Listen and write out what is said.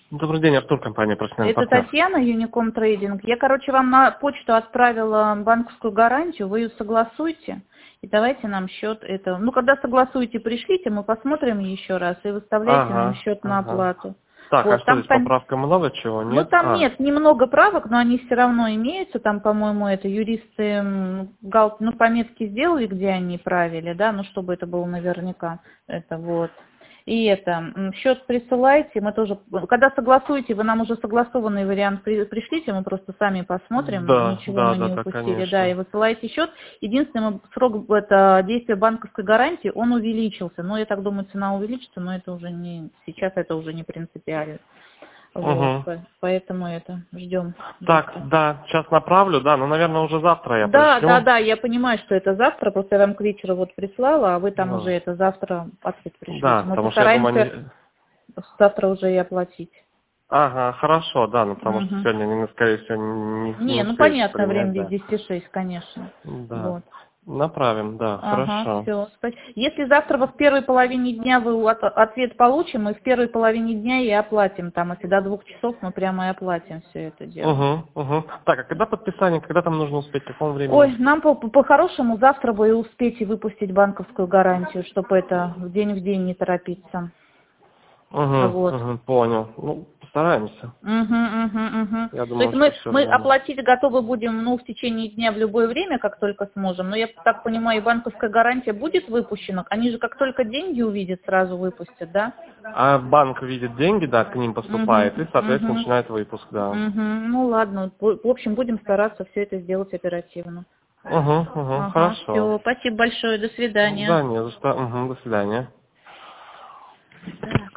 Добрый день, Артур, компания «Профессиональный Это партнер». Татьяна, Unicom Trading. Я, вам на почту отправила банковскую гарантию, вы ее согласуйте, и давайте нам счет этого. Ну, когда согласуете, пришлите, мы посмотрим еще раз, и выставляйте нам Ага, счет на ага. оплату. Так, а Вот, что там, здесь по правкам много чего? ну, Нет? там нет, немного правок, но они все равно имеются. Там, по-моему, это юристы пометки сделали, где они правили, да, ну, чтобы это было наверняка. Это вот. И счет присылайте, мы тоже, когда согласуете, вы нам уже согласованный вариант пришлите, мы просто сами посмотрим, Да, ничего да, мы да, не да, упустили, да, и конечно. высылайте счет. Единственный срок действия банковской гарантии, он увеличился, но я так думаю, цена увеличится, но это уже не, сейчас это уже не принципиально. Вот, Угу. поэтому ждем Так, завтра. да, сейчас направлю, да, но, наверное, уже завтра я Да, пришлю. да, да, я понимаю, что это завтра, просто я вам к вечеру вот прислала, а вы там уже Да, завтра ответ пришлите. да, Мы потому что я думаю, постараемся они... завтра уже и оплатить. Ага, хорошо, да, ну потому что Мгм. сегодня они, скорее всего, не Не, ну успеют понятно, время принять, без да. 10:06, конечно. Да, Вот. направим, да, Ага, хорошо. все. Если завтра в первой половине дня вы ответ получим, мы в первой половине дня и оплатим. Там, если до 2 часов, мы прямо и оплатим все это дело. Угу, угу. Так, а когда подписание, когда там нужно успеть, в каком времени? Ой, нам по-хорошему завтра бы и успеть и выпустить банковскую гарантию, чтобы это в день не торопиться. Угу, Вот. угу, понял. Ну, постараемся. Угу. Я То есть думаю, что все мы нормально. оплатить готовы будем, в течение дня в любое время, как только сможем. Но я так понимаю, и банковская гарантия будет выпущена. Они же как только деньги увидят, сразу выпустят, да? А банк видит деньги, да, к ним поступает, и, соответственно, Угу. начинает выпуск, да. Ну ладно. В общем, будем стараться все это сделать оперативно. Угу, угу, Ага, хорошо. все. Спасибо большое. До свидания. Да, не за что. Угу, до свидания. Так.